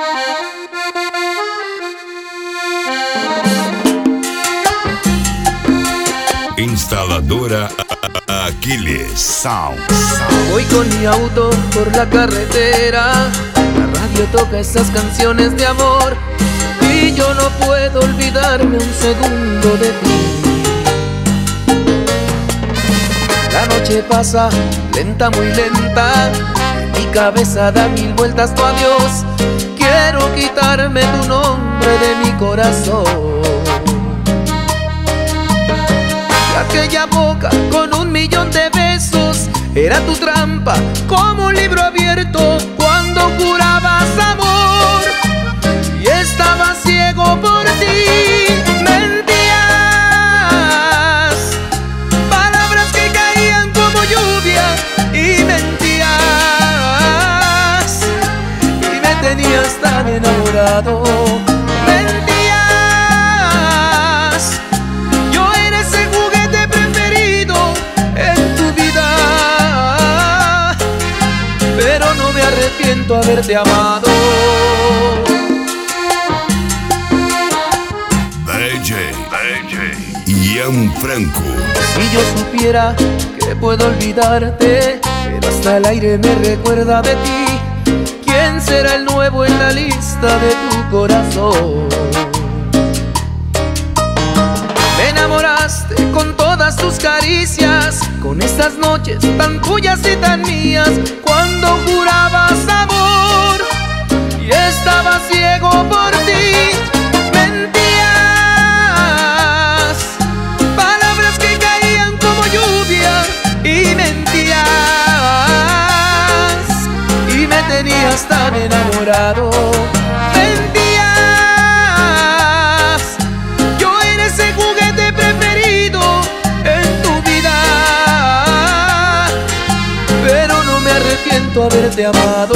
Instaladora Aquiles Sound. Voy con mi auto por la carretera, la radio toca esas canciones de amor y yo no puedo olvidarme un segundo de ti. La noche pasa lenta, muy lenta, mi cabeza da mil vueltas tu adiós. Quiero quitarme tu nombre de mi corazón. Aquella boca con 1.000.000 de besos era tu trampa, como un libro abierto cuando jurabas amor y estaba ciego por ti. Mentías, palabras que caían como lluvia y mentías y me tenías tan enamorado. Arrepiento haberte amado. DJ Gianfranco. Si yo supiera que puedo olvidarte, pero hasta el aire me recuerda de ti. ¿Quién será el nuevo en la lista de tu corazón? Me enamoraste con todas tus caricias, con estas noches tan tuyas y tan mías, cuando jurabas amor y estaba ciego por ti. Mentías, palabras que caían como lluvia y mentías y me tenías tan enamorado. Arrepiento haberte amado.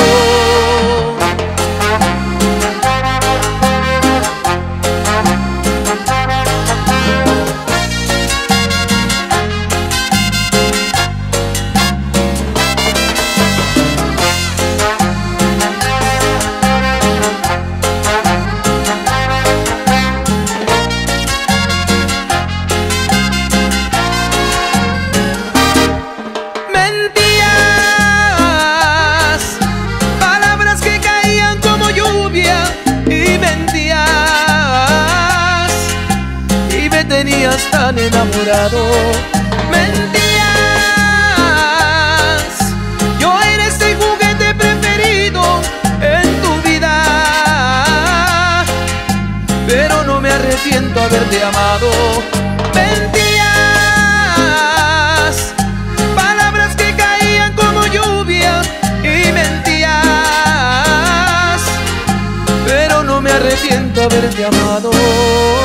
Tenías tan enamorado. Mentías, yo era ese juguete preferido en tu vida, pero no me arrepiento haberte amado. Mentías, palabras que caían como lluvia y mentías, pero no me arrepiento haberte amado.